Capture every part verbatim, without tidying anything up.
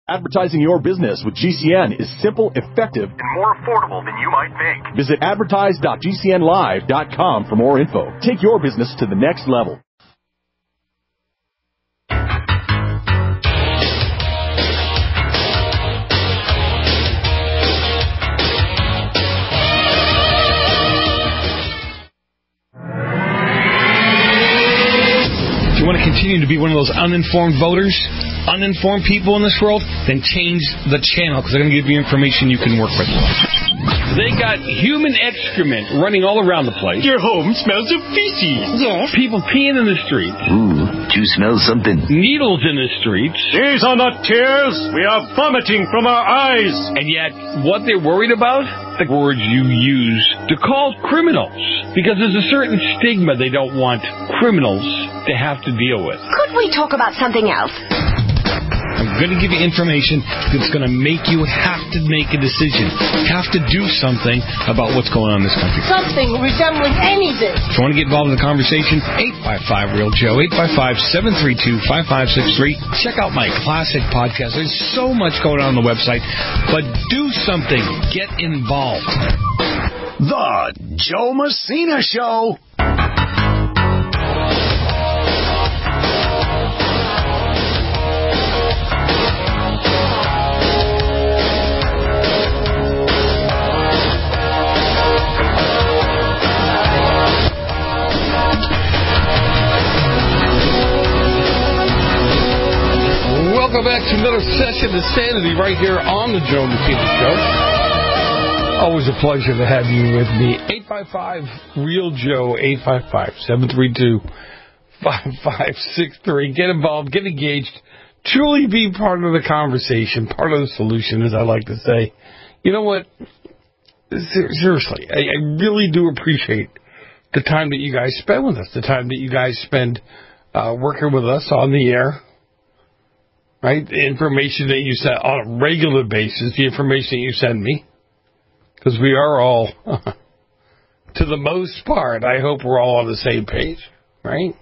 Advertising your business with G C N is simple, effective, and more affordable than you might think. Visit advertise dot g c n live dot com for more info. Take your business to the next level. If you want to continue to be one of those uninformed voters, uninformed people in this world, then change the channel, because they're going to give you information you can work with. They got human excrement running all around the place. Your home smells of feces. Yes. People peeing in the streets. Ooh, do you smell something? Needles in the streets. These are not tears. We are vomiting from our eyes. And yet, what they're worried about? The words you use to call criminals. Because there's a certain stigma they don't want criminals to have to deal with. Could we talk about something else? I'm going to give you information that's going to make you have to make a decision, have to do something about what's going on in this country. Something resembling anything. If you want to get involved in the conversation, eight five five, real Joe, eight five five, seven three two, five five six three. Check out my classic podcast. There's so much going on on the website, but do something. Get involved. The Joe Messina Show. Welcome back to another session of Sanity right here on the Joe Messina Show. Always a pleasure to have you with me. eight five five, real Joe, eight five five, seven three two, five five six three. Get involved, get engaged, truly be part of the conversation, part of the solution, as I like to say. You know what? Seriously, I, I really do appreciate the time that you guys spend with us, the time that you guys spend uh, working with us on the air. Right? The information that you send on a regular basis, the information that you send me, because we are all, to the most part, I hope we're all on the same page, right?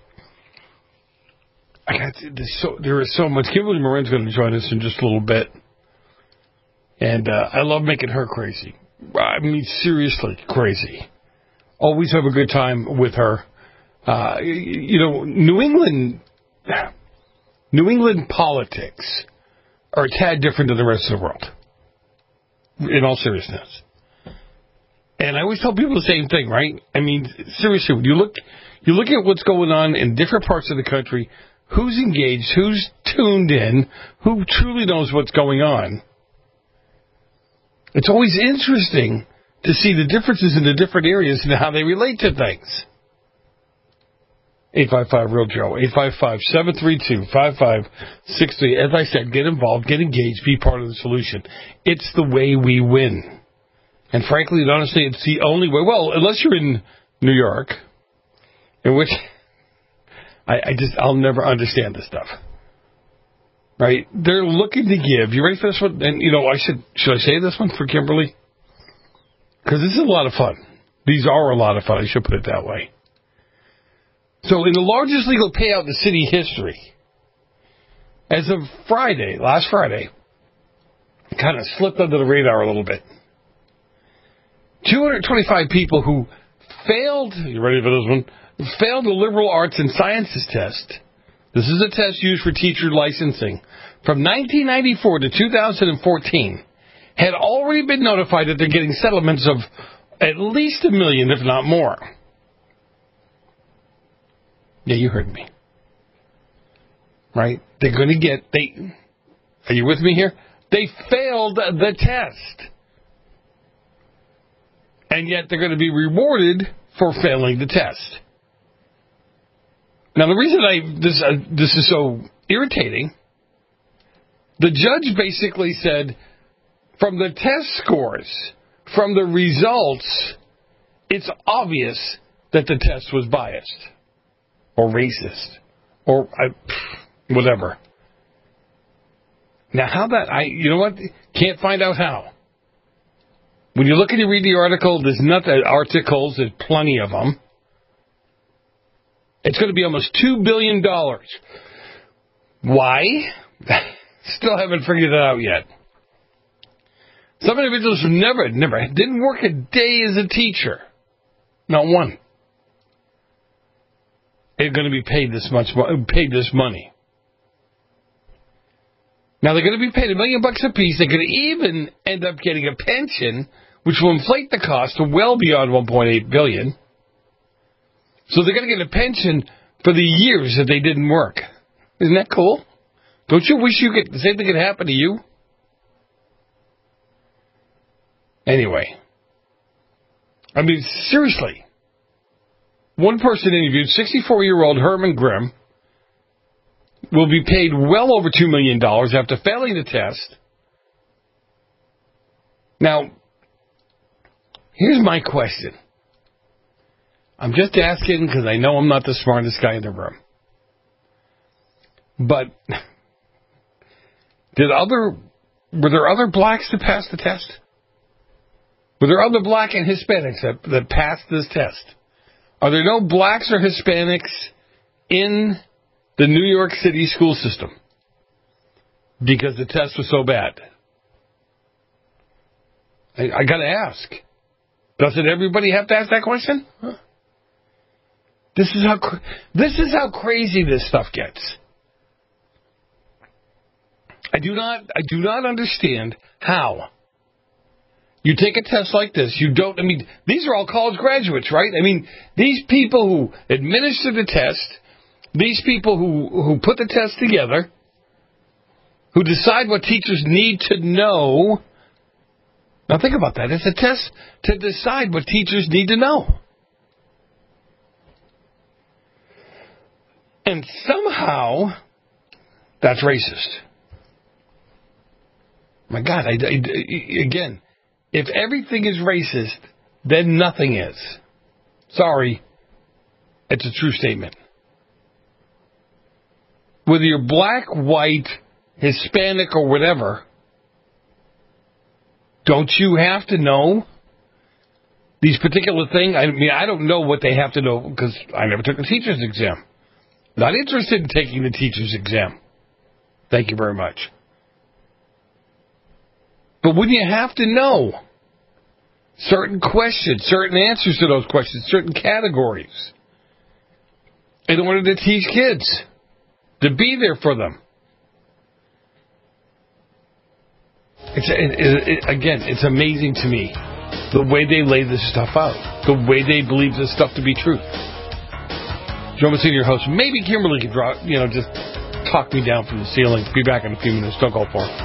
I got to, so, there is so much. Kimberly Morin's going to join us in just a little bit, and uh, I love making her crazy. I mean, seriously crazy. Always have a good time with her. Uh, you know, New England... New England politics are a tad different than the rest of the world, in all seriousness. And I always tell people the same thing, right? I mean, seriously, when you look, you look at what's going on in different parts of the country, who's engaged, who's tuned in, who truly knows what's going on. It's always interesting to see the differences in the different areas and how they relate to things. eight five five, real Joe, eight five five, seven three two, five five six three. As I said, get involved, get engaged, be part of the solution. It's the way we win. And frankly and honestly, it's the only way. Well, unless you're in New York, in which I, I just, I'll never understand this stuff. Right? They're looking to give. You ready for this one? And, you know, I should, should I say this one for Kimberly? Because this is a lot of fun. These are a lot of fun. I should put it that way. So in the largest legal payout in city history, as of Friday, last Friday, kind of slipped under the radar a little bit. two hundred twenty-five people who failed, you ready for this one, failed the liberal arts and sciences test. This is a test used for teacher licensing. From nineteen ninety-four to two thousand fourteen, had already been notified that they're getting settlements of at least a million, if not more. Yeah, you heard me. Right? They're going to get, they, are you with me here? They failed the test. And yet they're going to be rewarded for failing the test. Now, the reason I, this, uh, this is so irritating, the judge basically said, from the test scores, from the results, it's obvious that the test was biased. Or racist, or I, whatever. Now, how that, I, you know what? Can't find out how. When you look and you read the article, there's not articles, there's plenty of them. It's going to be almost two billion dollars. Why? Still haven't figured it out yet. Some individuals who never, never, didn't work a day as a teacher. Not one. They're going to be paid this much, paid this money. Now they're going to be paid a million bucks apiece. They're going to even end up getting a pension, which will inflate the cost to well beyond one point eight billion dollars. So they're going to get a pension for the years that they didn't work. Isn't that cool? Don't you wish you could, the same thing could happen to you? Anyway. I mean, seriously. One person interviewed, sixty-four-year-old Herman Grimm, will be paid well over two million dollars after failing the test. Now, here's my question. I'm just asking because I know I'm not the smartest guy in the room. But did other were there other blacks that passed the test? Were there other black and Hispanics that, that passed this test? Are there no blacks or Hispanics in the New York City school system because the test was so bad? I, I got to ask. Doesn't everybody have to ask that question? Huh? This is how this is how crazy this stuff gets. I do not I do not understand how you take a test like this. You don't. I mean, these are all college graduates, right? I mean, these people who administer the test, these people who who put the test together, who decide what teachers need to know. Now think about that. It's a test to decide what teachers need to know. And somehow, that's racist. My God, I, I, again, if everything is racist, then nothing is. Sorry, it's a true statement. Whether you're black, white, Hispanic, or whatever, don't you have to know these particular things? I mean, I don't know what they have to know because I never took a teacher's exam. Not interested in taking the teacher's exam. Thank you very much. But wouldn't you have to know certain questions, certain answers to those questions, certain categories in order to teach kids, to be there for them? It's it, it, it, again, it's amazing to me the way they lay this stuff out, the way they believe this stuff to be truth. Joe Messina, your host. Maybe Kimberly could draw, you know, just talk me down from the ceiling. Be back in a few minutes. Don't go for it.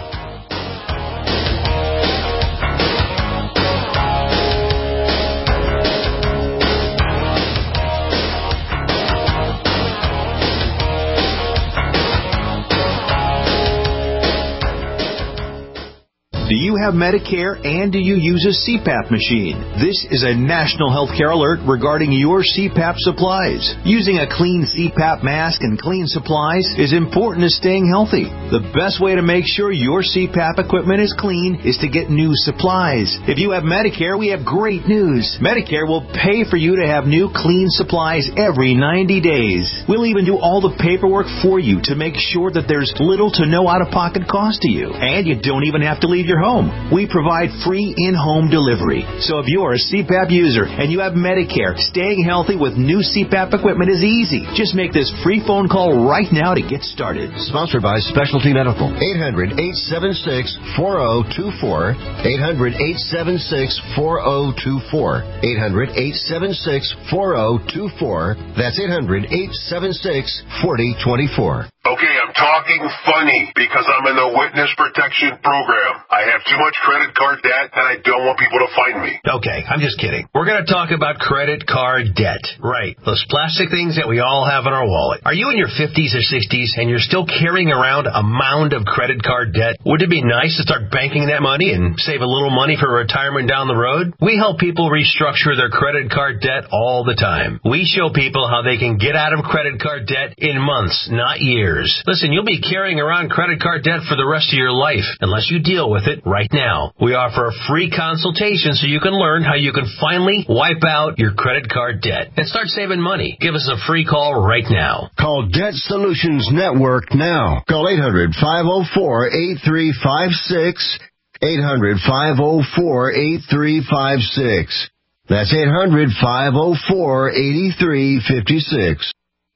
Do you have Medicare and do you use a C PAP machine? This is a national healthcare alert regarding your C PAP supplies. Using a clean C PAP mask and clean supplies is important to staying healthy. The best way to make sure your C PAP equipment is clean is to get new supplies. If you have Medicare, we have great news. Medicare will pay for you to have new clean supplies every ninety days. We'll even do all the paperwork for you to make sure that there's little to no out-of-pocket cost to you. And you don't even have to leave your home. We provide free in-home delivery. So if you're a C PAP user and you have Medicare, staying healthy with new C PAP equipment is easy. Just make this free phone call right now to get started. Sponsored by Specialty Medical. eight hundred, eight seven six, four zero two four. eight hundred, eight seven six, four zero two four. eight hundred, eight seven six, four zero two four. That's eight hundred, eight seven six, four zero two four. Okay, I'm talking funny because I'm in the witness protection program. I have too much credit card debt and I don't want people to find me. Okay, I'm just kidding. We're going to talk about credit card debt. Right. Those plastic things that we all have in our wallet. Are you in your fifties or sixties and you're still carrying around a mound of credit card debt? Would it be nice to start banking that money and save a little money for retirement down the road? We help people restructure their credit card debt all the time. We show people how they can get out of credit card debt in months, not years. years. Listen, you'll be carrying around credit card debt for the rest of your life unless you deal with it right now. We offer a free consultation so you can learn how you can finally wipe out your credit card debt and start saving money. Give us a free call right now. Call Debt Solutions Network now. Call eight hundred, five oh four, eight three five six. eight hundred, five oh four, eight three five six. That's eight hundred, five oh four, eight three five six.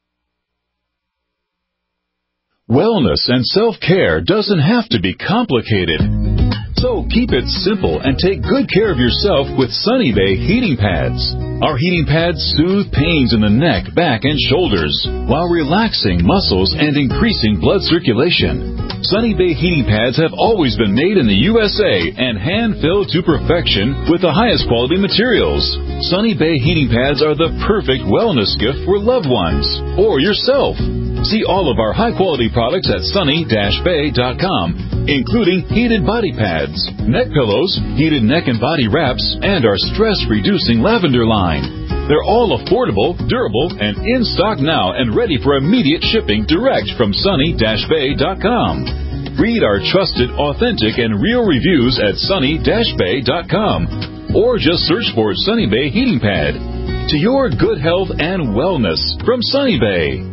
Wellness and self-care doesn't have to be complicated. So keep it simple and take good care of yourself with Sunny Bay heating pads. Our heating pads soothe pains in the neck, back, and shoulders while relaxing muscles and increasing blood circulation. Sunny Bay heating pads have always been made in the U S A and hand-filled to perfection with the highest quality materials. Sunny Bay heating pads are the perfect wellness gift for loved ones or yourself. See all of our high-quality products at sunny dash bay dot com, including heated body pads, neck pillows, heated neck and body wraps, and our stress-reducing lavender line. They're all affordable, durable, and in stock now and ready for immediate shipping direct from sunny dash bay dot com. Read our trusted, authentic, and real reviews at sunny dash bay dot com or just search for Sunny Bay Heating Pad. To your good health and wellness from Sunny Bay.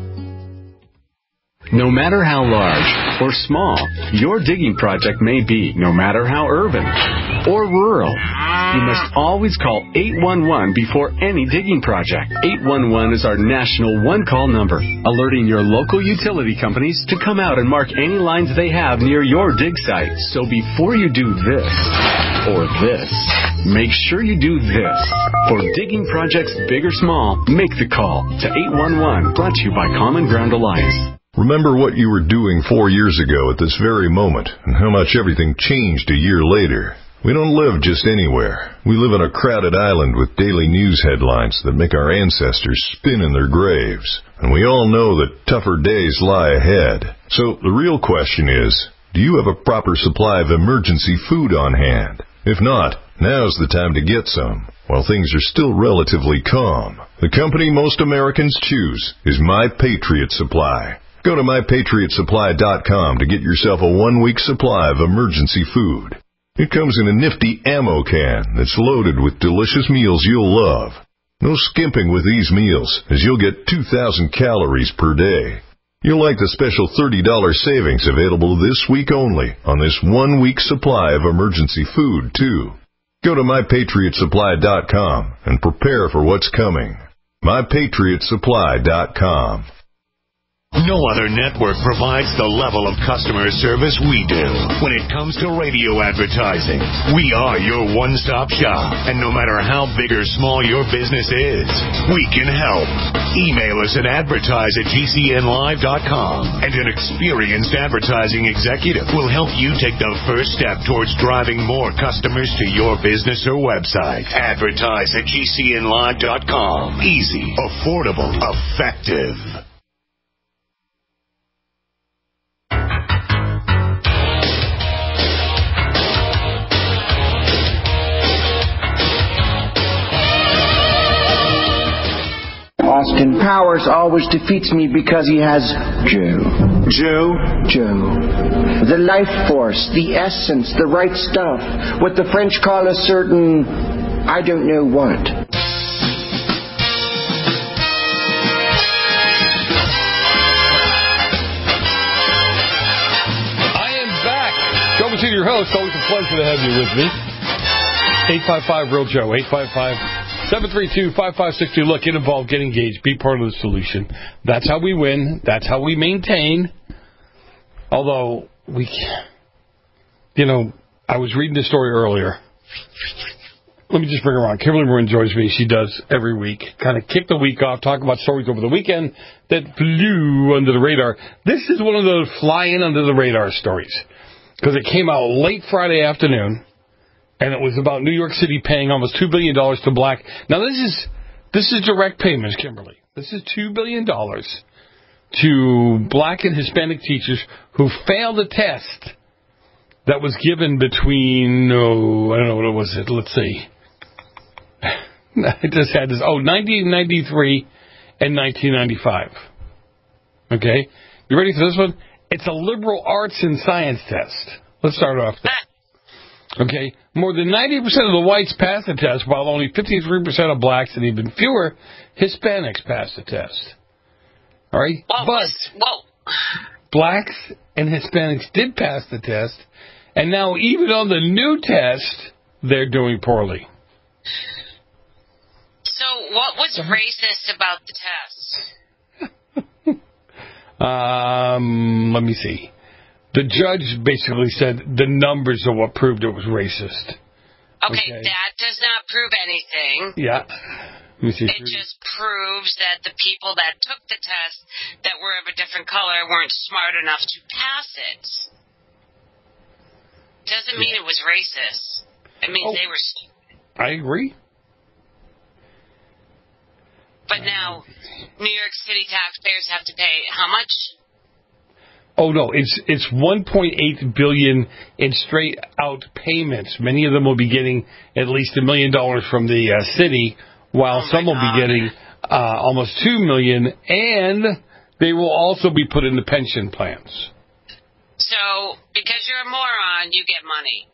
No matter how large or small your digging project may be, no matter how urban or rural, you must always call eight one one before any digging project. eight one one is our national one-call number, alerting your local utility companies to come out and mark any lines they have near your dig site. So before you do this or this, make sure you do this. For digging projects big or small, make the call to eight one one, brought to you by Common Ground Alliance. Remember what you were doing four years ago at this very moment and how much everything changed a year later. We don't live just anywhere. We live on a crowded island with daily news headlines that make our ancestors spin in their graves. And we all know that tougher days lie ahead. So the real question is, do you have a proper supply of emergency food on hand? If not, now's the time to get some, while things are still relatively calm. The company most Americans choose is My Patriot Supply. Go to my patriot supply dot com to get yourself a one-week supply of emergency food. It comes in a nifty ammo can that's loaded with delicious meals you'll love. No skimping with these meals, as you'll get two thousand calories per day. You'll like the special thirty dollars savings available this week only on this one-week supply of emergency food, too. Go to my patriot supply dot com and prepare for what's coming. my patriot supply dot com. No other network provides the level of customer service we do. When it comes to radio advertising, we are your one-stop shop. And no matter how big or small your business is, we can help. Email us at advertise at G C N live dot com, and an experienced advertising executive will help you take the first step towards driving more customers to your business or website. Advertise at G C N live dot com. Easy, affordable, effective. Austin Powers always defeats me because he has Joe. Joe? Joe. The life force, the essence, the right stuff. What the French call a certain, I don't know what. I am back. Joe Messina, your host. Always a pleasure to have you with me. eight five five real Joe. eight five five seven three two, five five six two. Look, get involved, get engaged, be part of the solution. That's how we win. That's how we maintain. Although, we, you know, I was reading this story earlier. Let me just bring her on. Kimberly Marin joins me. She does every week. Kind of kick the week off, talk about stories over the weekend that flew under the radar. This is one of those flying under the radar stories. Because it came out late Friday afternoon. And it was about New York City paying almost two billion dollars to black. Now, this is this is direct payments, Kimberly. This is two billion dollars to black and Hispanic teachers who failed a test that was given between, oh, I don't know what it was. It. Let's see. I just had this. Oh, nineteen ninety-three and nineteen ninety-five. Okay? You ready for this one? It's a liberal arts and science test. Let's start off there. Okay, more than ninety percent of the whites passed the test, while only fifty-three percent of blacks and even fewer Hispanics passed the test. All right? Whoa, but whoa. blacks and Hispanics did pass the test, and now even on the new test, they're doing poorly. So what was racist about the test? um, let me see. The judge basically said the numbers are what proved it was racist. Okay, okay. That does not prove anything. Yeah. Let me see. It just proves that the people that took the test that were of a different color weren't smart enough to pass it. Doesn't mean it was racist. It means oh, they were stupid. I agree. But now, New York City taxpayers have to pay how much? Oh no, it's it's one point eight billion dollars in straight out payments. Many of them will be getting at least a million dollars from the uh, city, while oh some will God. be getting uh, almost two million, and they will also be put into pension plans. So, because you're a moron, you get money.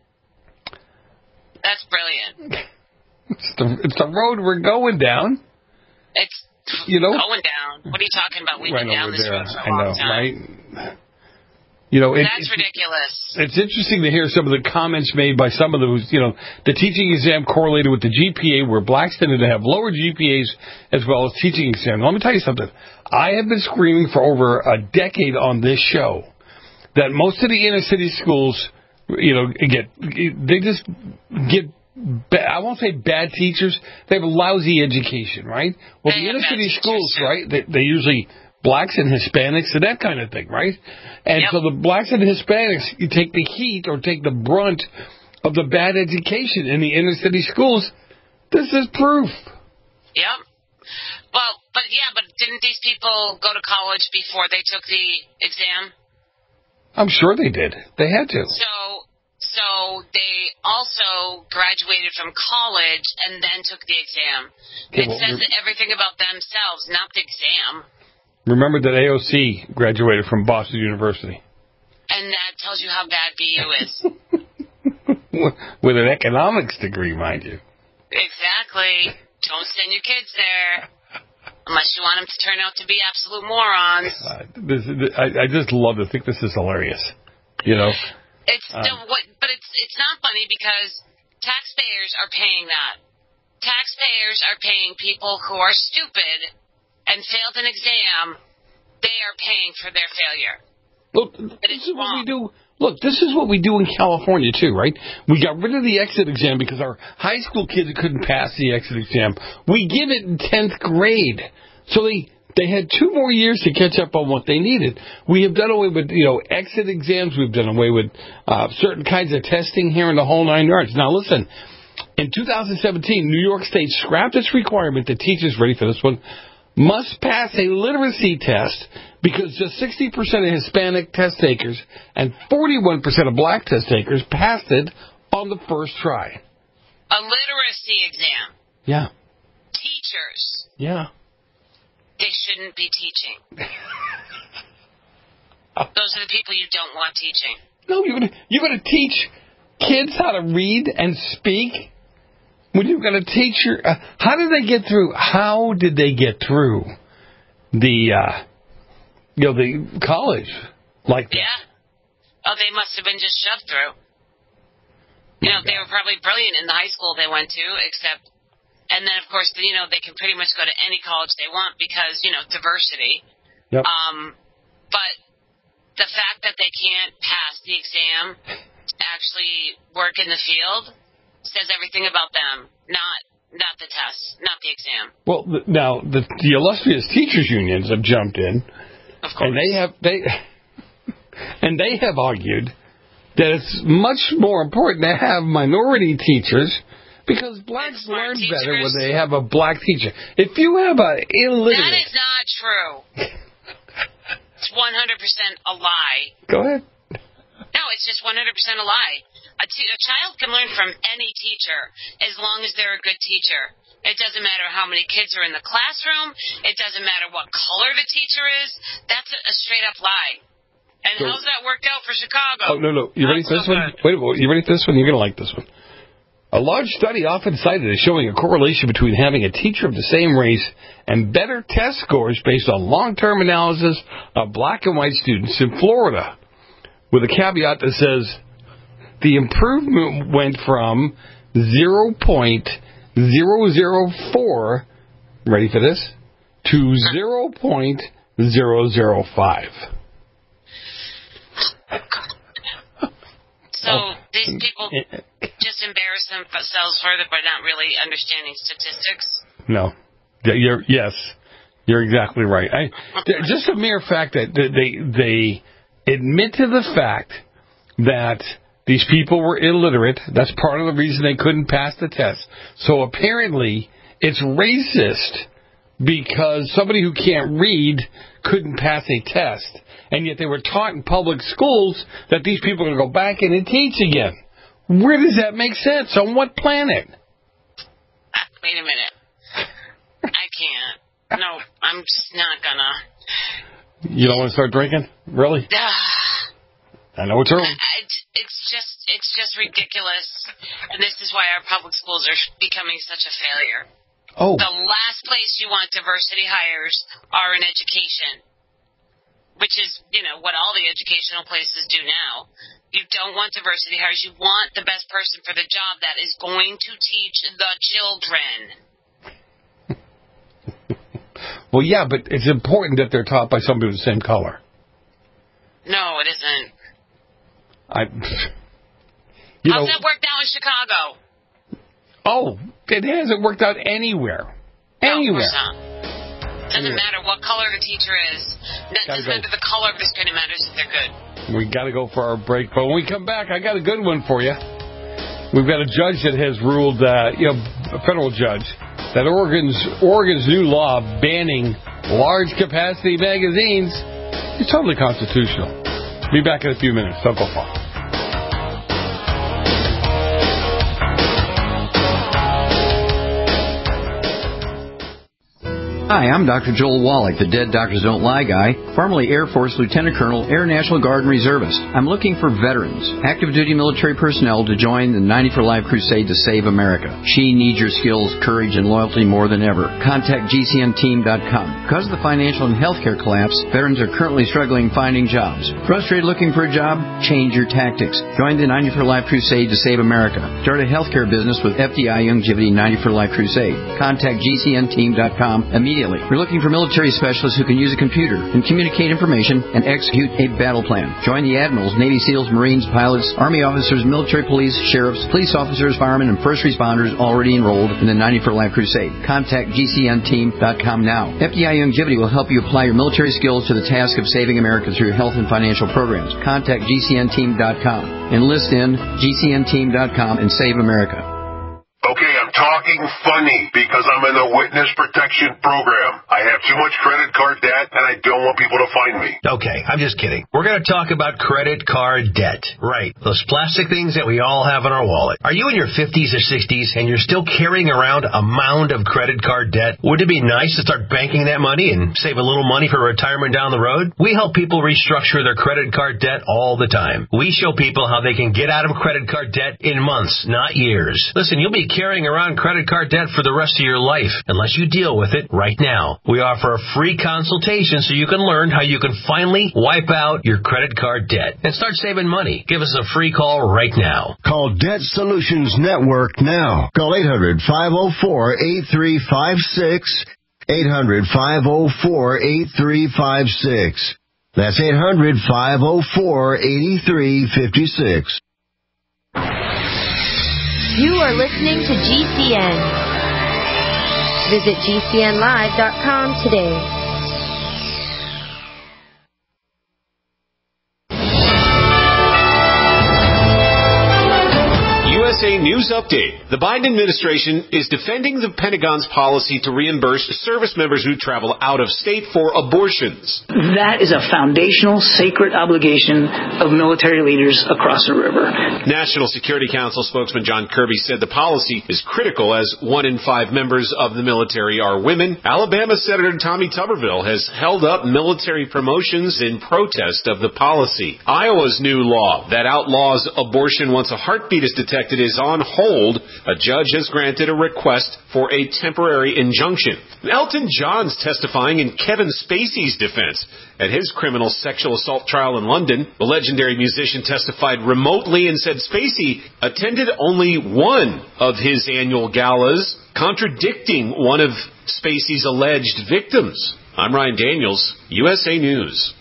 That's brilliant. It's the, it's the road we're going down. It's you know going down. What are you talking about? We've right been down this there. road for a I long know, time. right? You know, it, That's it, ridiculous. It's interesting to hear some of the comments made by some of those, you know, the teaching exam correlated with the G P A, where blacks tended to have lower G P As as well as teaching exam. Let me tell you something. I have been screaming for over a decade on this show that most of the inner city schools, you know, get, they just get, I won't say bad teachers, they have a lousy education, right? Well, they the inner city teachers, schools, too. right, they, they usually... blacks and Hispanics and that kind of thing, right? And yep. so the blacks and Hispanics, you take the heat or take the brunt of the bad education in the inner city schools. This is proof. Yep. Well, but yeah, but didn't these people go to college before they took the exam? I'm sure they did. They had to. So, so they also graduated from college and then took the exam. Okay, it well, says everything about themselves, not the exam. Remember that A O C graduated from Boston University. And that tells you how bad B U is. With an economics degree, mind you. Exactly. Don't send your kids there. Unless you want them to turn out to be absolute morons. Uh, this, I, I just love to think this is hilarious. You know? It's um, the, what, But it's it's not funny because taxpayers are paying that. Taxpayers are paying people who are stupid and failed an exam. They are paying for their failure. Look, this is what we do. Look, this is what we do in California, too, right? We got rid of the exit exam because our high school kids couldn't pass the exit exam. We give it in tenth grade. So they, they had two more years to catch up on what they needed. We have done away with, you know, exit exams. We've done away with uh, certain kinds of testing here in the whole nine yards. Now, listen, in two thousand seventeen, New York State scrapped its requirement that teachers, ready for this one, must pass a literacy test because just sixty percent of Hispanic test takers and forty-one percent of black test takers passed it on the first try. A literacy exam. Yeah. Teachers. Yeah. They shouldn't be teaching. Those are the people you don't want teaching. No, you're going you're going to teach kids how to read and speak? When you're going to teach your... Uh, how did they get through? How did they get through the, uh, you know, the college like that? Yeah. Oh, they must have been just shoved through. You know, they were probably brilliant in the high school they went to, except... And then, of course, you know, they can pretty much go to any college they want because, you know, diversity. Yep. Um, but the fact that they can't pass the exam to actually work in the field says everything about them, not not the test, not the exam. Well, the, now the, the illustrious teachers unions have jumped in, of course, and they have they and they have argued that it's much more important to have minority teachers because blacks learn teachers. better when they have a black teacher. If you have an illiterate, that is not true. It's one hundred percent a lie. Go ahead. No, it's just one hundred percent a lie. A, t- a child can learn from any teacher as long as they're a good teacher. It doesn't matter how many kids are in the classroom. It doesn't matter what color the teacher is. That's a, a straight-up lie. And so, how's that worked out for Chicago? Oh, no, no. You ready for this one? Wait a minute. You ready for this one? You're going to like this one. A large study often cited as showing a correlation between having a teacher of the same race and better test scores based on long-term analysis of black and white students in Florida, with a caveat that says the improvement went from zero point zero zero four, ready for this, to zero point zero zero five. So these people just embarrass themselves further by not really understanding statistics? No. You're, yes, you're exactly right. I, just a mere fact that they they admit to the fact that these people were illiterate. That's part of the reason they couldn't pass the test. So apparently it's racist because somebody who can't read couldn't pass a test. And yet they were taught in public schools that these people are going to go back in and teach again. Where does that make sense? On what planet? Wait a minute. I can't. No, I'm just not gonna. You don't want to start drinking? Really? I know it's early. It's just, it's just ridiculous. And this is why our public schools are becoming such a failure. Oh. The last place you want diversity hires are in education. Which is, you know, what all the educational places do now. You don't want diversity hires. You want the best person for the job that is going to teach the children. Well, yeah, but it's important that they're taught by somebody of the same color. No, it isn't. I. You How's know, that worked out in Chicago? Oh, it hasn't worked out anywhere. Anywhere. No, of course not. Doesn't matter what color the teacher is. That doesn't matter the color of the screen. It matters if they're good. We got to go for our break. But when we come back, I got a good one for you. We've got a judge that has ruled, uh, you know, a federal judge, that Oregon's Oregon's new law banning large capacity magazines is totally constitutional. Be back in a few minutes. Don't go far. Hi, I'm Doctor Joel Wallach, the Dead Doctors Don't Lie guy, formerly Air Force Lieutenant Colonel, Air National Guard and Reservist. I'm looking for veterans, active duty military personnel to join the ninety for Life crusade to save America. She needs your skills, courage, and loyalty more than ever. Contact G C N team dot com. Because of the financial and healthcare collapse, veterans are currently struggling finding jobs. Frustrated looking for a job? Change your tactics. Join the ninety for Life crusade to save America. Start a healthcare business with F D I Longevity ninety for Life crusade. Contact G C N team dot com immediately. We're looking for military specialists who can use a computer and communicate information and execute a battle plan. Join the admirals, Navy SEALs, Marines, pilots, Army officers, military police, sheriffs, police officers, firemen, and first responders already enrolled in the ninety for Life crusade. Contact G C N team dot com now. F D I Longevity will help you apply your military skills to the task of saving America through health and financial programs. Contact G C N team dot com. Enlist in G C N team dot com and save America. Okay, I'm talking funny because I'm in the witness protection program. I have too much credit card debt and I don't want people to find me. Okay, I'm just kidding. We're going to talk about credit card debt. Right. Those plastic things that we all have in our wallet. Are you in your fifties or sixties and you're still carrying around a mound of credit card debt? Would it be nice to start banking that money and save a little money for retirement down the road? We help people restructure their credit card debt all the time. We show people how they can get out of credit card debt in months, not years. Listen, you'll be carrying around credit card debt for the rest of your life unless you deal with it right now. We offer a free consultation so you can learn how you can finally wipe out your credit card debt and start saving money. Give us a free call right now. Call Debt Solutions Network now. Call eight hundred, five oh four, eight three five six. eight hundred, five oh four, eight three five six. That's eight hundred, five oh four, eight three five six. You are listening to G C N. Visit G C N live dot com today. U S S A News Update. The Biden administration is defending the Pentagon's policy to reimburse service members who travel out of state for abortions. That is a foundational, sacred obligation of military leaders across the river. National Security Council spokesman John Kirby said the policy is critical as one in five members of the military are women. Alabama Senator Tommy Tuberville has held up military promotions in protest of the policy. Iowa's new law that outlaws abortion once a heartbeat is detected is on hold. A judge has granted a request for a temporary injunction. Elton John's testifying in Kevin Spacey's defense at his criminal sexual assault trial in London. The legendary musician testified remotely and said Spacey attended only one of his annual galas, contradicting one of Spacey's alleged victims. I'm Ryan Daniels, U S A News.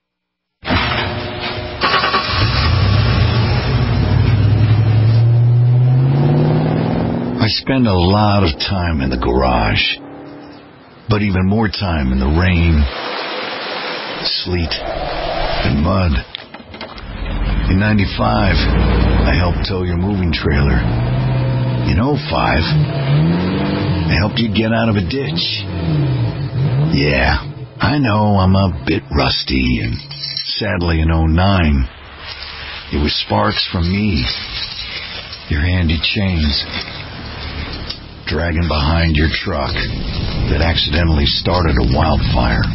I spend a lot of time in the garage, but even more time in the rain, sleet, and mud. In ninety-five, I helped tow your moving trailer. In oh five, I helped you get out of a ditch. Yeah, I know I'm a bit rusty, and sadly in oh nine, it was sparks from me, your handy chains, dragging behind your truck that accidentally started a wildfire.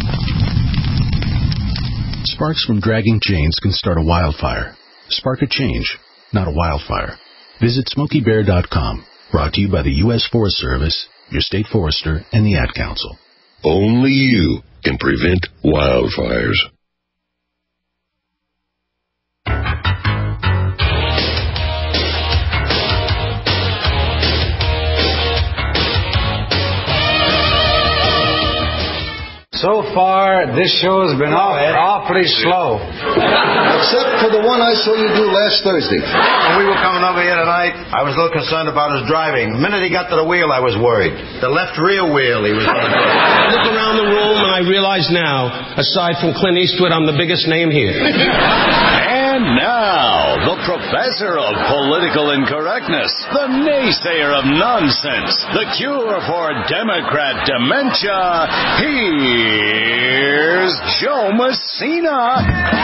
Sparks from dragging chains can start a wildfire. Spark a change, not a wildfire. Visit Smokey Bear dot com. Brought to you by the U S Forest Service, your state forester, and the Ad Council. Only you can prevent wildfires. So far, this show has been off, awfully slow. Except for the one I saw you do last Thursday. When we were coming over here tonight, I was a little concerned about his driving. The minute he got to the wheel, I was worried. The left rear wheel, he was going to go. I look around the room and I realize now, aside from Clint Eastwood, I'm the biggest name here. And now, the professor of political incorrectness, the naysayer of nonsense, the cure for Democrat dementia, here's Joe Messina.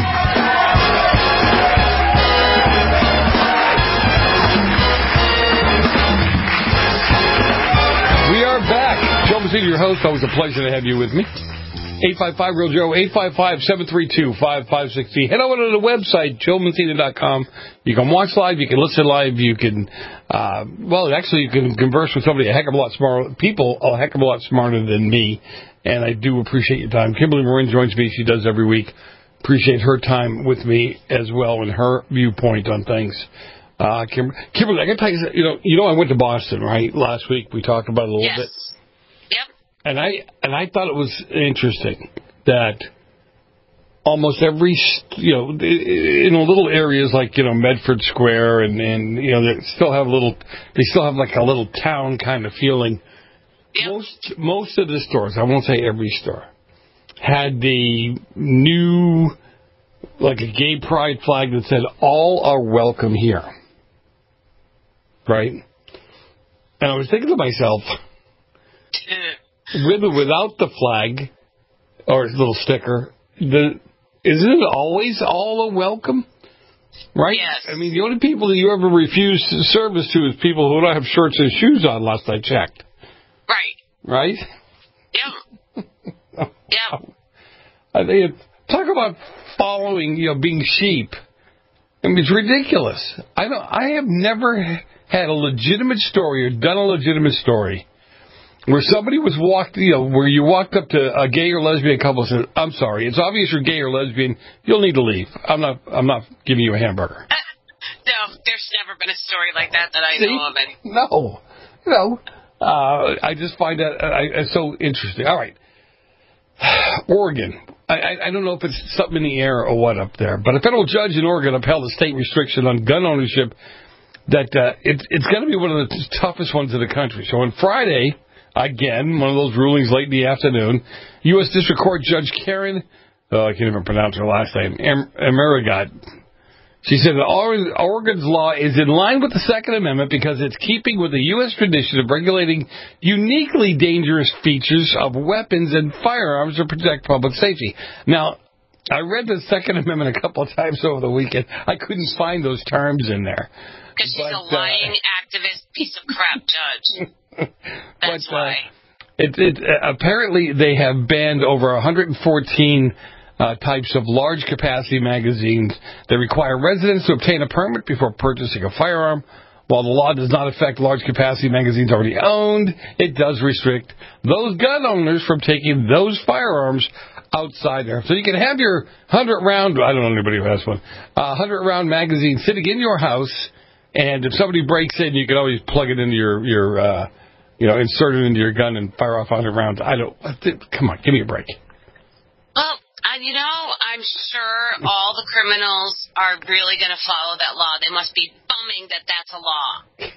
We are back. Joe Messina, your host. Always a pleasure to have you with me. eight five five, real Joe, eight five five, seven three two, five five six zero. Head over to the website, joe messina dot com. You can watch live, you can listen live, you can, uh, well, actually, you can converse with somebody a heck of a lot smarter, people a heck of a lot smarter than me, and I do appreciate your time. Kimberly Marin joins me, she does every week. Appreciate her time with me as well and her viewpoint on things. Uh, Kim, Kimberly, I got to tell you, you know, you know, I went to Boston, right? Last week, we talked about it a little yes. bit. Yep. And I and I thought it was interesting that almost every, you know, in little areas like, you know, Medford Square and, and you know, they still have a little, they still have like a little town kind of feeling. Yep. Most most of the stores, I won't say every store, had the new, like a gay pride flag that said, all are welcome here. Right? And I was thinking to myself, with or without the flag, or little sticker, the, isn't it always all a welcome? Right? Yes. I mean, the only people that you ever refuse service to is people who don't have shirts and shoes on, last I checked. Right. Right? Yep. Yep. I think, talk about following, you know, being sheep. I mean, it's ridiculous. I don't. I have never had a legitimate story or done a legitimate story where somebody was walked, you know, where you walked up to a gay or lesbian couple and said, "I'm sorry, it's obvious you're gay or lesbian. You'll need to leave. I'm not. I'm not giving you a hamburger." No, there's never been a story like that that I See? know of. Any. No, no. Uh, I just find that uh, I, so interesting. All right, Oregon. I, I, I don't know if it's something in the air or what up there, but a federal judge in Oregon upheld a state restriction on gun ownership that uh, it, it's going to be one of the toughest ones in the country. So on Friday, again, one of those rulings late in the afternoon, U S District Court Judge Karen, oh, I can't even pronounce her last name, Am- Amerigat, She said that Oregon's law is in line with the Second Amendment because it's keeping with the U S tradition of regulating uniquely dangerous features of weapons and firearms to protect public safety. Now, I read the Second Amendment a couple of times over the weekend. I couldn't find those terms in there. Because she's but, a lying uh, activist piece of crap judge. That's but, uh, why. It, it, uh, apparently, they have banned over one hundred fourteen uh, types of large-capacity magazines that require residents to obtain a permit before purchasing a firearm. While the law does not affect large-capacity magazines already owned, it does restrict those gun owners from taking those firearms outside there. So you can have your one hundred round, I don't know anybody who has one, uh, one hundred round magazine sitting in your house, and if somebody breaks in, you can always plug it into your, your uh, you know, insert it into your gun and fire off one hundred rounds. I don't, come on, give me a break. Well, uh, you know, I'm sure all the criminals are really going to follow that law. They must be bumming that that's a law.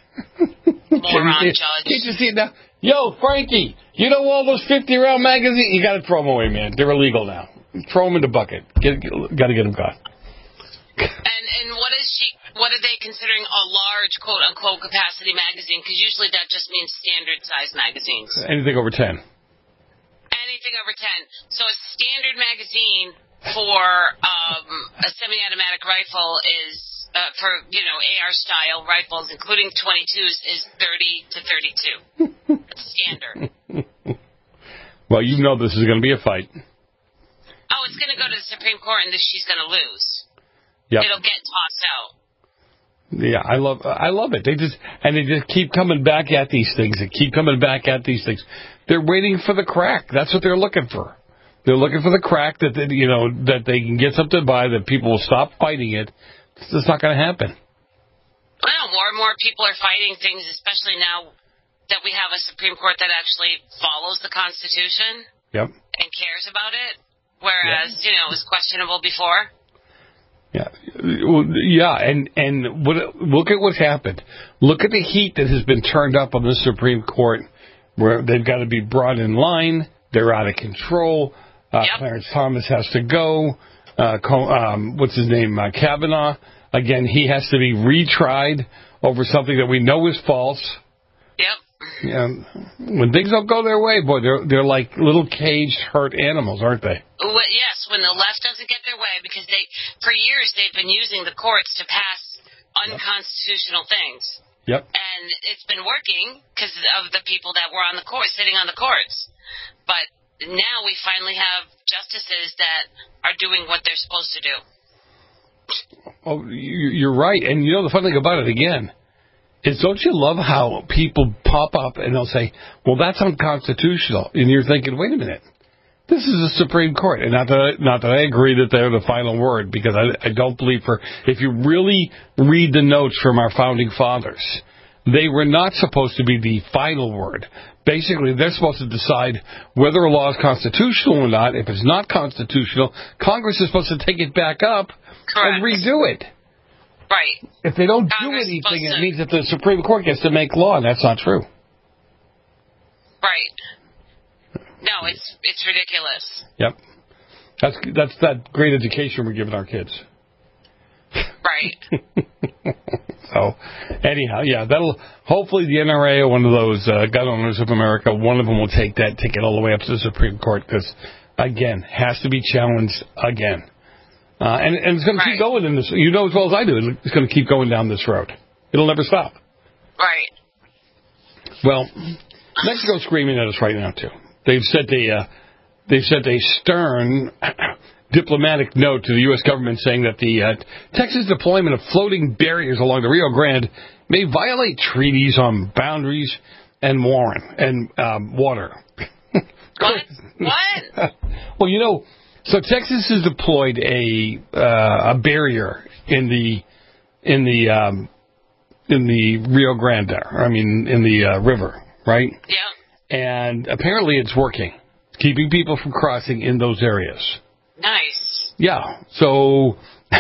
Moron judge. Can't you see it now? Yo, Frankie, you know all those fifty round magazines? You got to throw them away, man. They're illegal now. Throw them in the bucket. Get, got to get them gone. And and what is she? What are they considering a large quote unquote capacity magazine? Because usually that just means standard size magazines. Anything over ten. Anything over ten. So a standard magazine for um, a semi-automatic rifle is. Uh, for, you know, A R style rifles, including twenty-twos, is thirty to thirty-two. That's standard. Well, you know this is going to be a fight. Oh, it's going to go to the Supreme Court, and this, she's going to lose. Yep. It'll get tossed out. Yeah, I love I love it. They just and they just keep coming back at these things. They keep coming back at these things. They're waiting for the crack. That's what they're looking for. They're looking for the crack that they, you know, that they can get something by, that people will stop fighting it. It's not going to happen. Well, more and more people are fighting things, especially now that we have a Supreme Court that actually follows the Constitution. Yep. And cares about it, whereas, yep. you know, it was questionable before. Yeah, yeah, and and what, look at what's happened. Look at the heat that has been turned up on the Supreme Court, where they've got to be brought in line. They're out of control. Uh, yep. Clarence Thomas has to go. Uh, um, what's his name? Uh, Kavanaugh. Again, he has to be retried over something that we know is false. Yep. Yeah. When things don't go their way, boy, they're they're like little caged, hurt animals, aren't they? Well, yes, when the left doesn't get their way, because they, for years, they've been using the courts to pass unconstitutional yep. things. Yep. And it's been working because of the people that were on the court, sitting on the courts. But now we finally have justices that are doing what they're supposed to do. Oh, you're right. And you know the fun thing about it, again, is don't you love how people pop up and they'll say, well, that's unconstitutional. And you're thinking, wait a minute. This is the Supreme Court. And not that I, not that I agree that they're the final word, because I, I don't believe for, if you really read the notes from our founding fathers, they were not supposed to be the final word. Basically, they're supposed to decide whether a law is constitutional or not. If it's not constitutional, Congress is supposed to take it back up Correct. and redo it. Right. If they don't Congress do anything, it to... means that the Supreme Court gets to make law, and that's not true. Right. No, it's it's ridiculous. Yep. That's that's that great education we're giving our kids. Right. So, anyhow, yeah, that'll hopefully the N R A or one of those uh, gun owners of America, one of them will take that ticket all the way up to the Supreme Court, because, again, has to be challenged again. Uh, and, and it's going right. to keep going in this. You know as well as I do, it's going to keep going down this road. It'll never stop. Right. Well, Mexico's screaming at us right now too. They've sent a uh, they've sent a stern diplomatic note to the U S government saying that the uh, Texas deployment of floating barriers along the Rio Grande may violate treaties on boundaries and Warren and um, water. What? What? Well, you know, so Texas has deployed a uh, a barrier in the in the um, in the Rio Grande there. I mean, in the uh, river, right? Yeah. And apparently, it's working, keeping people from crossing in those areas. Nice. Yeah. So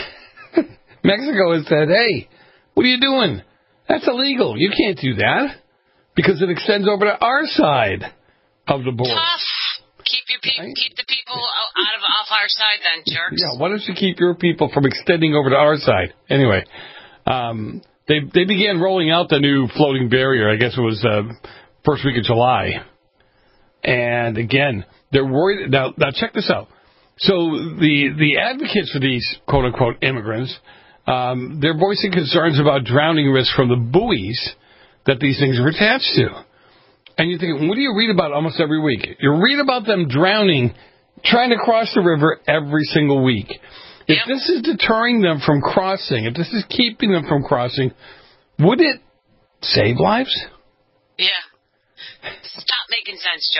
Mexico has said, "Hey, what are you doing? That's illegal. You can't do that because it extends over to our side of the border." Tough. Keep your pe- right? keep the people out of off our side then, jerks. Yeah, why don't you keep your people from extending over to our side? Anyway, um, they they began rolling out the new floating barrier. I guess it was uh, first week of July. And again, they're worried. Now, now check this out. So the the advocates for these quote unquote immigrants, um, they're voicing concerns about drowning risk from the buoys that these things are attached to. And you're thinking, what do you read about almost every week? You read about them drowning, trying to cross the river every single week. If yep. this is deterring them from crossing, if this is keeping them from crossing, would it save lives? Yeah. Stop making sense,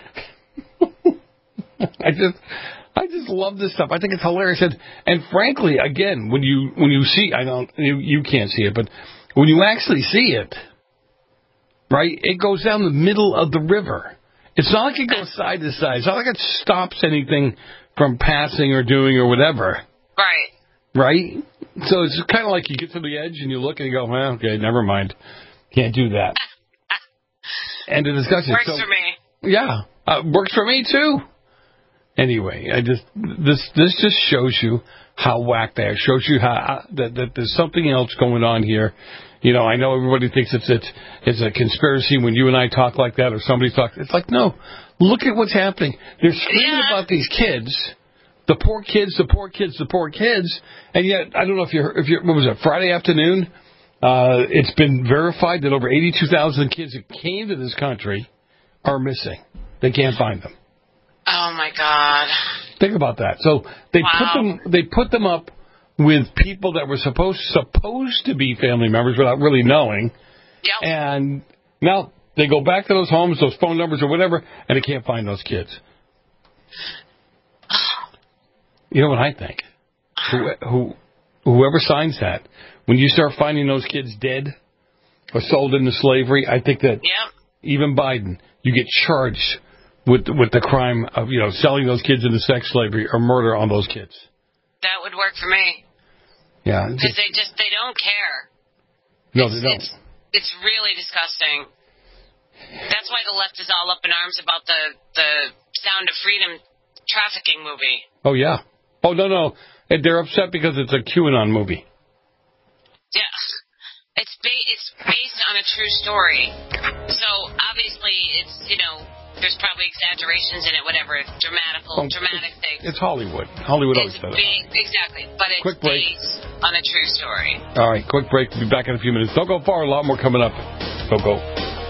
Joe. I just, I just love this stuff. I think it's hilarious. And, and frankly, again, when you when you see, I don't, you, you can't see it, but when you actually see it, right, it goes down the middle of the river. It's not like it goes side to side. It's not like it stops anything from passing or doing or whatever. Right. Right? So it's kind of like you get to the edge and you look and you go, well, okay, never mind. Can't do that. End of discussion. Works so, for me. Yeah. Uh, works for me, too. Anyway, I just this this just shows you how whack they are. Shows you how that, that there's something else going on here. You know, I know everybody thinks it's it's it's a conspiracy when you and I talk like that or somebody talks. It's like, no, look at what's happening. They're screaming yeah. about these kids, the poor kids, the poor kids, the poor kids, and yet I don't know if you're if you what was it Friday afternoon. Uh, it's been verified that over eighty-two thousand kids that came to this country are missing. They can't find them. Oh my God! Think about that. So they wow. put them they put them up with people that were supposed supposed to be family members without really knowing. Yep. And now they go back to those homes, those phone numbers or whatever, and they can't find those kids. You know what I think? Who, who, whoever signs that, when you start finding those kids dead or sold into slavery, I think that yep. even Biden, you get charged with with the crime of, you know, selling those kids into sex slavery or murder on those kids. That would work for me. Yeah. Because they just, they don't care. No, it's, they don't. It's, it's really disgusting. That's why the left is all up in arms about the, the Sound of Freedom trafficking movie. Oh, yeah. Oh, no, no. They're upset because it's a QAnon movie. Yeah. It's, ba- it's based on a true story. So, obviously, it's, you know, there's probably exaggerations in it, whatever, dramatical, oh, dramatic things. It's Hollywood. Hollywood it's always does it. Exactly, but it's quick break. based on a true story. All right, quick break. We'll be back in a few minutes. Don't go far. A lot more coming up. Don't go.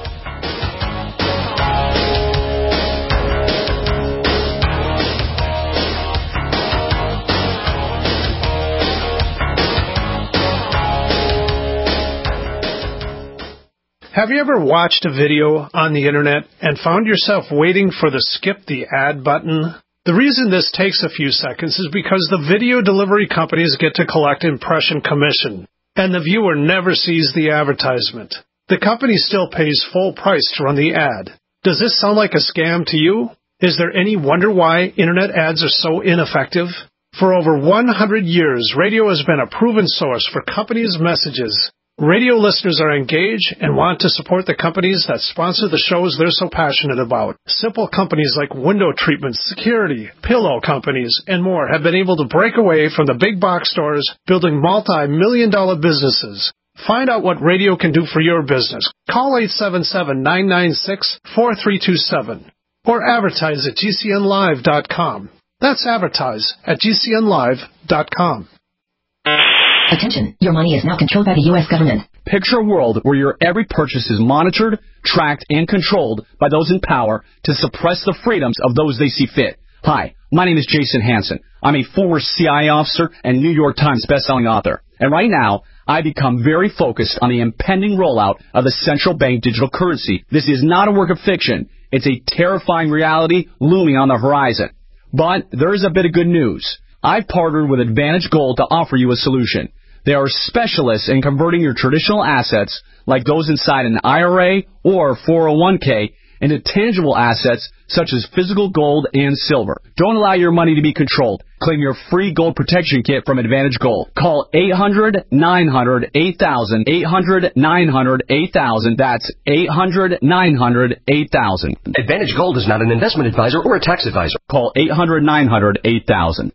Have you ever watched a video on the internet and found yourself waiting for the skip the ad button? The reason this takes a few seconds is because the video delivery companies get to collect impression commission, and the viewer never sees the advertisement. The company still pays full price to run the ad. Does this sound like a scam to you? Is there any wonder why internet ads are so ineffective? For over one hundred years, radio has been a proven source for companies' messages. Radio listeners are engaged and want to support the companies that sponsor the shows they're so passionate about. Simple companies like window treatments, security, pillow companies, and more have been able to break away from the big box stores, building multi-million dollar businesses. Find out what radio can do for your business. Call eight seven seven, nine nine six, four three two seven or advertise at G C N live dot com. That's advertise at G C N live dot com. Attention, your money is now controlled by the U S government. Picture a world where your every purchase is monitored, tracked, and controlled by those in power to suppress the freedoms of those they see fit. Hi, my name is Jason Hansen. I'm a former C I A officer and New York Times bestselling author. And right now, I become very focused on the impending rollout of the central bank digital currency. This is not a work of fiction. It's a terrifying reality looming on the horizon. But there is a bit of good news. I've partnered with Advantage Gold to offer you a solution. They are specialists in converting your traditional assets, like those inside an I R A or four oh one k, into tangible assets such as physical gold and silver. Don't allow your money to be controlled. Claim your free gold protection kit from Advantage Gold. Call eight hundred, nine hundred, eight thousand, eight hundred, nine hundred, eight thousand. That's eight hundred, nine hundred, eight thousand. Advantage Gold is not an investment advisor or a tax advisor. Call eight hundred, nine hundred, eight thousand.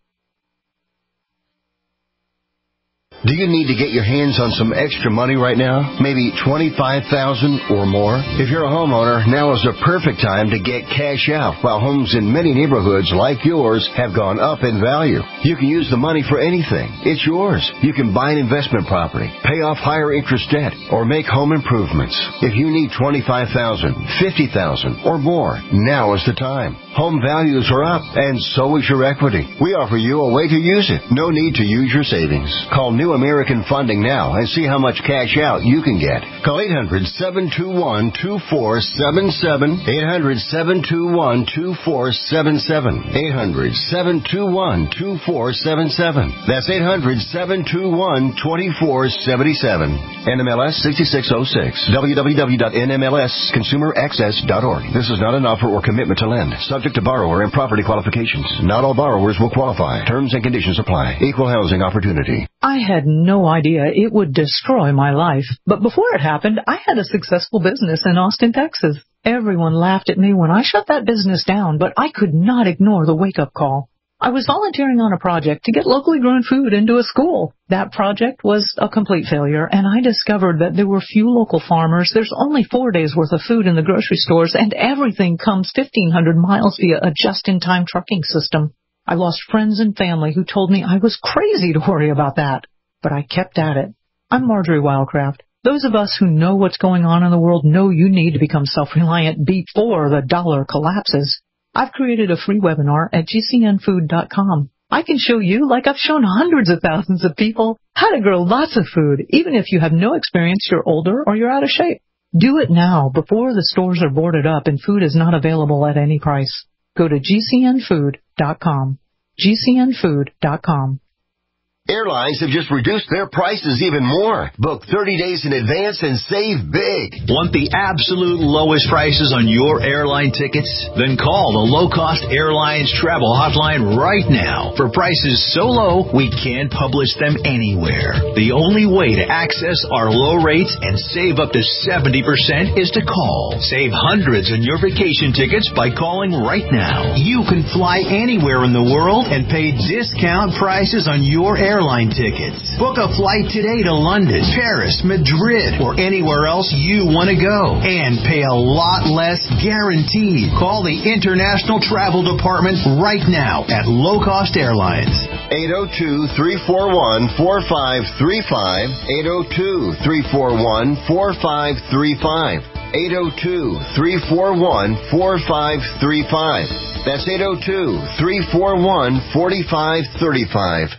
Do you need to get your hands on some extra money right now? Maybe twenty-five thousand dollars or more? If you're a homeowner, now is the perfect time to get cash out. While homes in many neighborhoods like yours have gone up in value, you can use the money for anything. It's yours. You can buy an investment property, pay off higher interest debt, or make home improvements. If you need twenty-five thousand dollars, fifty thousand dollars, or more, now is the time. Home values are up, and so is your equity. We offer you a way to use it. No need to use your savings. Call New American Funding now and see how much cash out you can get. Call eight hundred, seven two one, two four seven seven, eight hundred, seven two one, two four seven seven, eight hundred, seven two one, two four seven seven. That's eight hundred, seven two one, two four seven seven. N M L S sixty-six oh six. w w w dot n m l s consumer access dot org. This is not an offer or commitment to lend. Subject to borrower and property qualifications. Not all borrowers will qualify. Terms and conditions apply. Equal housing opportunity. I had no idea it would destroy my life. But before it happened, I had a successful business in Austin, Texas. Everyone laughed at me when I shut that business down, but I could not ignore the wake-up call. I was volunteering on a project to get locally grown food into a school. That project was a complete failure, and I discovered that there were few local farmers. There's only four days' worth of food in the grocery stores, and everything comes fifteen hundred miles via a just-in-time trucking system. I lost friends and family who told me I was crazy to worry about that. But I kept at it. I'm Marjorie Wildcraft. Those of us who know what's going on in the world know you need to become self-reliant before the dollar collapses. I've created a free webinar at g c n food dot com. I can show you, like I've shown hundreds of thousands of people, how to grow lots of food, even if you have no experience, you're older, or you're out of shape. Do it now before the stores are boarded up and food is not available at any price. Go to g c n food dot com. g c n food dot com. Airlines have just reduced their prices even more. Book thirty days in advance and save big. Want the absolute lowest prices on your airline tickets? Then call the Low Cost Airlines Travel Hotline right now. For prices so low, we can't publish them anywhere. The only way to access our low rates and save up to seventy percent is to call. Save hundreds on your vacation tickets by calling right now. You can fly anywhere in the world and pay discount prices on your airline airline tickets. Book a flight today to London, Paris, Madrid, or anywhere else you want to go. And pay a lot less guaranteed. Call the International Travel Department right now at Low Cost Airlines. eight oh two, three four one, four five three five. eight oh two, three four one, four five three five. eight oh two, three four one, four five three five. That's eight oh two, three four one, four five three five.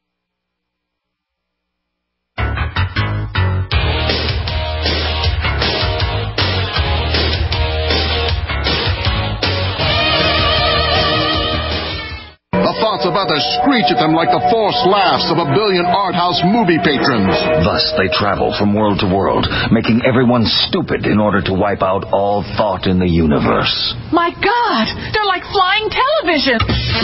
Thoughts about to screech at them like the forced laughs of a billion art house movie patrons. Thus they travel from world to world, making everyone stupid in order to wipe out all thought in the universe. My God, they're like flying television.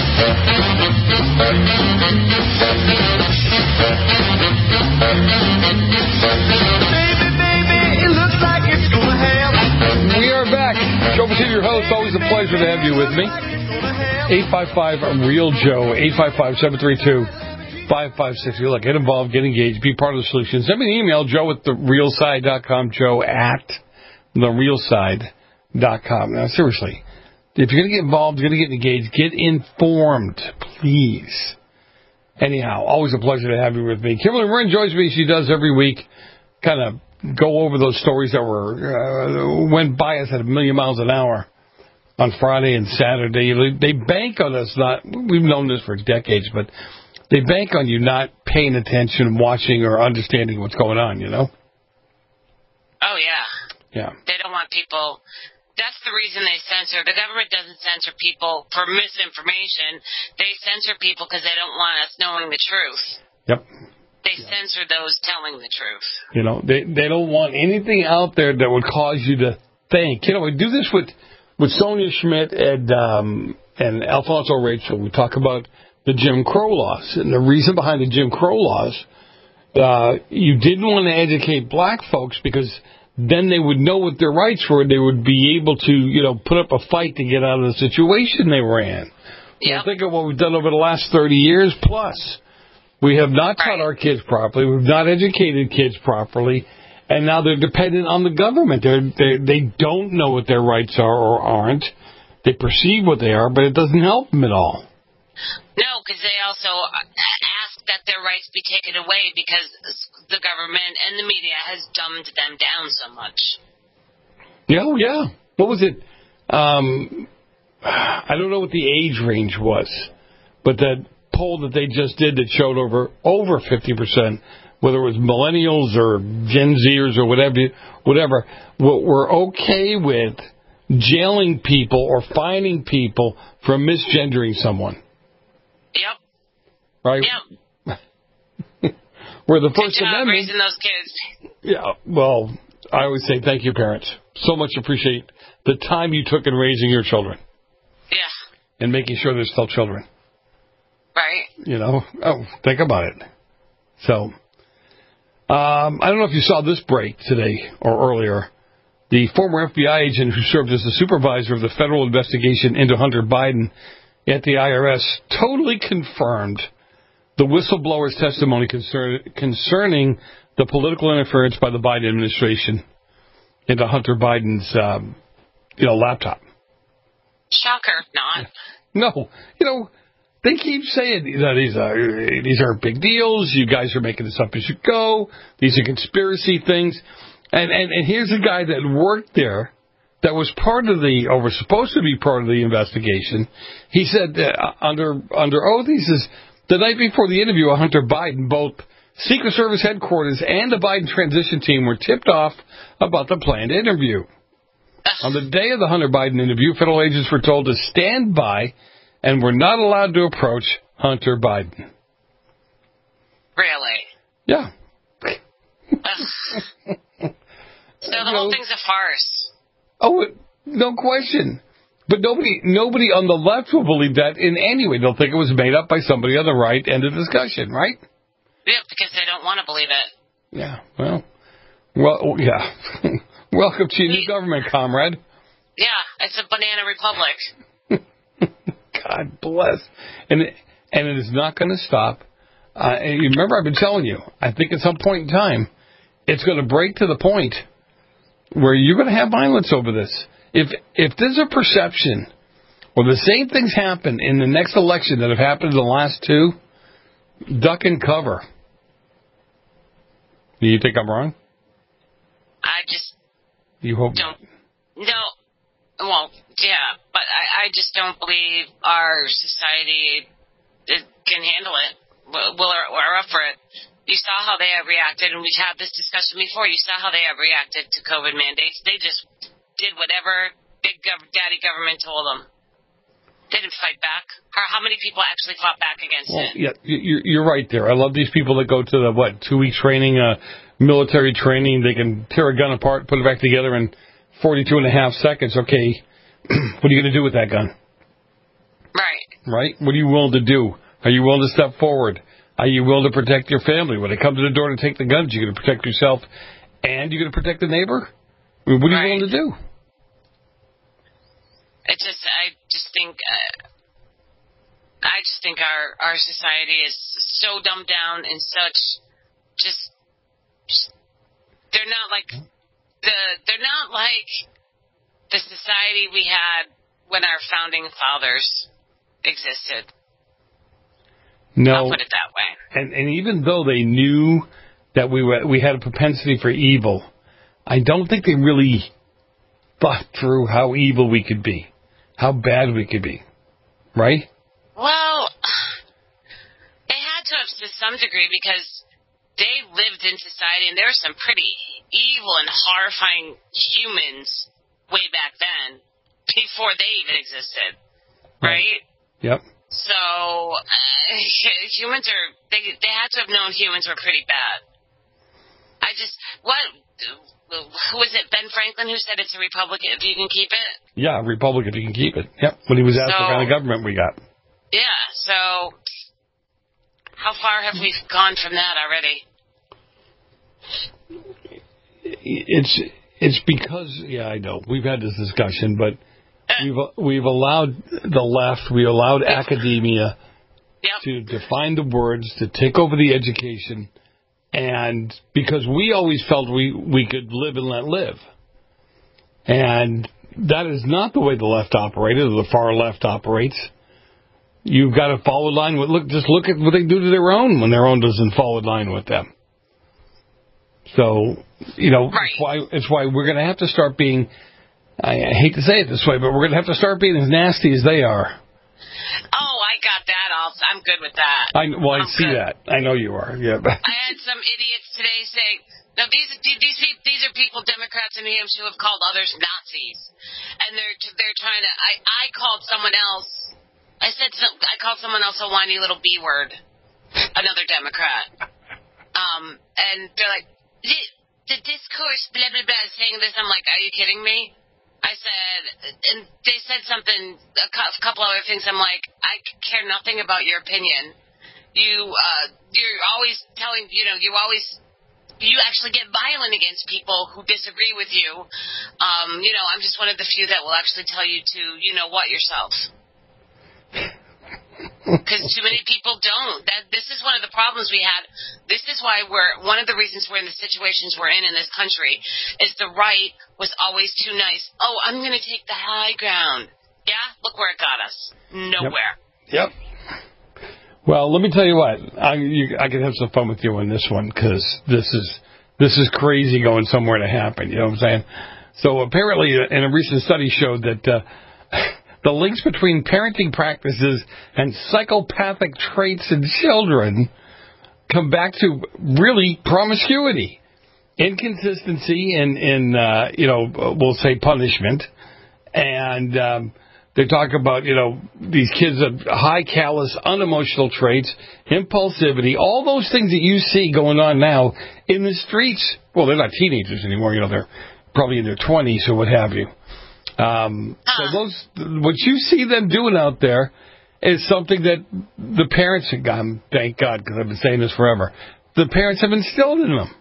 Baby, baby, it looks like it's gonna happen. We are back. Joe Matino, your host. Always a pleasure to have you with me. eight five five real Joe, eight five five, seven three two, five five six zero. Look, get involved, get engaged, be part of the solution. Send me an email, joe at the real side dot com, joe at the real side dot com. Now, seriously, if you're going to get involved, you're going to get engaged, get informed, please. Anyhow, always a pleasure to have you with me. Kimberly Marin joins me. She does every week, kind of go over those stories that were uh, went by us at a million miles an hour. On Friday and Saturday, they bank on us not, we've known this for decades, but they bank on you not paying attention, watching, or understanding what's going on, you know? Oh, yeah. Yeah. They don't want people, that's the reason they censor. The government doesn't censor people for misinformation. They censor people because they don't want us knowing the truth. Yep. They yeah. censor those telling the truth. You know, they, they don't want anything out there that would cause you to think, you know, we do this with, with Sonia Schmidt and, um, and Alfonso Rachel. We talk about the Jim Crow laws. And the reason behind the Jim Crow laws, uh, you didn't want to educate black folks because then they would know what their rights were. They would be able to, you know, put up a fight to get out of the situation they were in. Yep. Well, think of what we've done over the last thirty years plus. We have not taught our kids properly. We've not educated kids properly. And now they're dependent on the government. They're, they they don't know what their rights are or aren't. They perceive what they are, but it doesn't help them at all. No, because they also ask that their rights be taken away because the government and the media has dumbed them down so much. Yeah, yeah. What was it? Um, I don't know what the age range was, but that poll that they just did that showed over over fifty percent, whether it was millennials or Gen Zers or whatever, whatever, were okay with jailing people or fining people for misgendering someone. Yep. Right? Yep. Where the First Good job Amendment... raising those kids. Yeah, well, I always say thank you, parents. So much appreciate the time you took in raising your children. Yeah. And making sure they're still children. Right. You know? Oh, think about it. So, um, I don't know if you saw this break today or earlier. The former F B I agent who served as the supervisor of the federal investigation into Hunter Biden at the I R S totally confirmed the whistleblower's testimony concern, concerning the political interference by the Biden administration into Hunter Biden's, um, you know, laptop. Shocker, not. No, you know, they keep saying that these are these are big deals. You guys are making this up as you go. These are conspiracy things. And, and and here's a guy that worked there, that was part of the, or was supposed to be part of the investigation. He said that under under oath, he says, the night before the interview of Hunter Biden, both Secret Service headquarters and the Biden transition team were tipped off about the planned interview. On the day of the Hunter Biden interview, federal agents were told to stand by and were not allowed to approach Hunter Biden. Really? Yeah. So the whole thing's a farce. Oh, no question. But nobody nobody on the left will believe that in any way. They'll think it was made up by somebody on the right. End of discussion, right? Yeah, because they don't want to believe it. Yeah, well, well, yeah. Welcome to your new government, comrade. Yeah, it's a banana republic. God bless. And it, and it is not going to stop. Uh, and you remember, I've been telling you, I think at some point in time, it's going to break to the point where you're going to have violence over this. If if there's a perception or the same things happen in the next election that have happened in the last two, duck and cover. Do you think I'm wrong? I just you hope don't. No. Well, yeah, but I, I just don't believe our society can handle it. We're, we're up for it. You saw how they have reacted, and we've had this discussion before. You saw how they have reacted to COVID mandates. They just did whatever big gov- daddy government told them. They didn't fight back. How, how many people actually fought back against well, it? Yeah, you're, you're right there. I love these people that go to the, what, two-week training, uh, military training. They can tear a gun apart, put it back together in forty-two and a half seconds. Okay, what are you going to do with that gun? Right. Right? What are you willing to do? Are you willing to step forward? Are you willing to protect your family? When they come to the door to take the guns, you're going to protect yourself and you're going to protect the neighbor? I mean, what are you right. willing to do? It's just, I just think, uh, I just think our, our society is so dumbed down and such, just, just, they're not like, the, they're not like the society we had when our founding fathers existed. No, I'll put it that way. And and even though they knew that we were, we had a propensity for evil, I don't think they really thought through how evil we could be, how bad we could be, right? Well, they had to to some degree because they lived in society, and there were some pretty evil and horrifying humans way back then, before they even existed, right? Yep. So, uh, humans are, they they had to have known humans were pretty bad. I I just, what, who was it, Ben Franklin, who said it's a republic if you can keep it? Yeah, a republic if you can keep it. Yep, when he was asked So- what kind of government we got. Yeah, so how far have we gone from that already? It's it's because, yeah, I know, we've had this discussion, but we've we've allowed the left, we allowed academia yep. to define the words, to take over the education, and because we always felt we, we could live and let live. And that is not the way the left operated, or the far left operates. You've got to fall in line with, look, just look at what they do to their own when their own doesn't fall in line with them. So, you know, right. it's why it's why we're going to have to start being, I, I hate to say it this way, but we're going to have to start being as nasty as they are. Oh, I got that also. I'm good with that. I, well, I I'm see good. that. I know you are. Yeah. I had some idiots today say, no, these, these, these are people, Democrats in New Hampshire, who have called others Nazis. And they're, they're trying to, I, I called someone else, I said, some, I called someone else a whiny little B word, another Democrat. Um, and they're like, the, the discourse, blah, blah, blah, saying this. I'm like, are you kidding me? I said, and they said something, a couple other things. I'm like, I care nothing about your opinion. You, uh, you're always telling, you know, you always, you actually get violent against people who disagree with you. Um, you know, I'm just one of the few that will actually tell you to, you know what, yourself. Because too many people don't. That this is one of the problems we had. This is why we're one of the reasons we're in the situations we're in in this country is the right was always too nice. Oh, I'm going to take the high ground. Yeah, look where it got us. Nowhere. Yep. yep. Well, let me tell you what. I you, I can have some fun with you on this one because this is this is crazy going somewhere to happen. You know what I'm saying? So apparently, in a recent study showed that. Uh, The links between parenting practices and psychopathic traits in children come back to really promiscuity, inconsistency in, in uh, you know, we'll say punishment. And um, they talk about, you know, these kids have high callous, unemotional traits, impulsivity, all those things that you see going on now in the streets. Well, they're not teenagers anymore. You know, they're probably in their twenties or what have you. Um, so those, what you see them doing out there is something that the parents have gotten, thank God, because I've been saying this forever, the parents have instilled in them.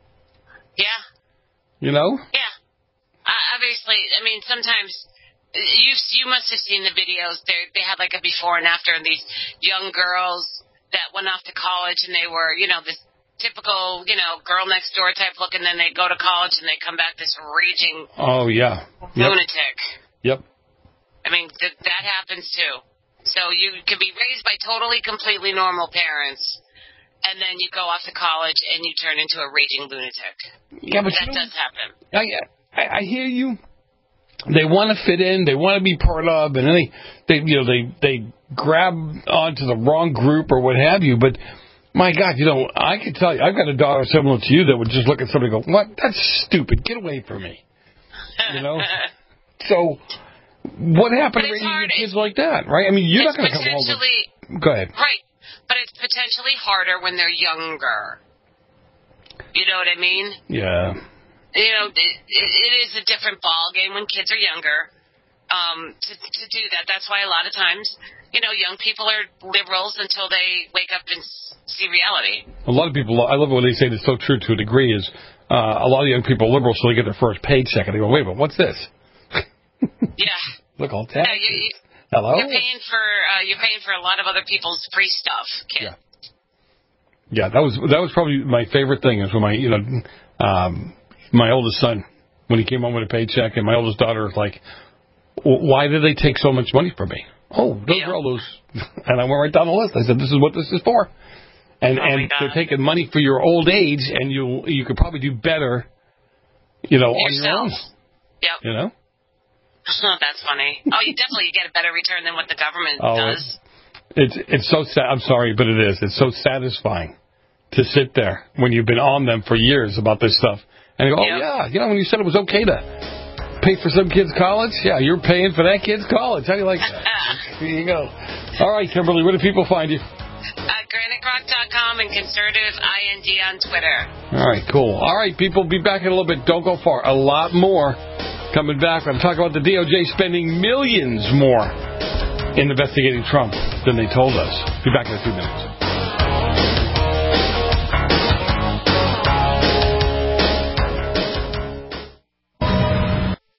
Yeah. You know? Yeah. Uh, obviously, I mean, sometimes, you you must have seen the videos. They they had like a before and after, and these young girls that went off to college, and they were, you know, this typical, you know, girl next door type look, and then they go to college and they come back this raging oh yeah yep. lunatic. Yep. I mean, th- that happens too. So you can be raised by totally, completely normal parents, and then you go off to college and you turn into a raging lunatic. Yeah, but that you know, does happen. I, I I hear you. They want to fit in. They want to be part of, and then they, they you know they they grab onto the wrong group or what have you, but. My God, you know, I can tell you, I've got a daughter similar to you that would just look at somebody and go, what? That's stupid. Get away from me. You know? So, what happened to raising your kids like that, right? I mean, you're not going to come home with... Go ahead. Right. But it's potentially harder when they're younger. You know what I mean? Yeah. You know, it, it is a different ball game when kids are younger um, to, to do that. That's why a lot of times... You know, young people are liberals until they wake up and see reality. A lot of people, I love when they say this so true to a degree, is uh, a lot of young people are liberals so they get their first paycheck and they go, wait a minute, what's this? Yeah. Look, all taxes. Yeah, you, you, Hello? You're paying for uh, you're paying for a lot of other people's free stuff, kid. Yeah. Yeah, that was that was probably my favorite thing is when my you know um, my oldest son when he came home with a paycheck and my oldest daughter was like, why did they take so much money from me? Oh, those yeah. are all those, and I went right down the list. I said, "This is what this is for," and oh and they're taking money for your old age, and you you could probably do better, you know, Yourself. on your own. Yep. You know. Oh, that's funny. Oh, you definitely get a better return than what the government oh, does. It's it's so sad. I'm sorry, but it is. It's so satisfying to sit there when you've been on them for years about this stuff, and you go, yep. "Oh yeah, you know, when you said it was okay to." Pay for some kid's college? Yeah, you're paying for that kid's college. How do you like that? Here you go. All right, Kimberly, where do people find you? at granite rock dot com and Conservative I N D on Twitter. All right, cool. All right, people, be back in a little bit. Don't go far. A lot more coming back. I'm talking about the D O J spending millions more in investigating Trump than they told us. Be back in a few minutes.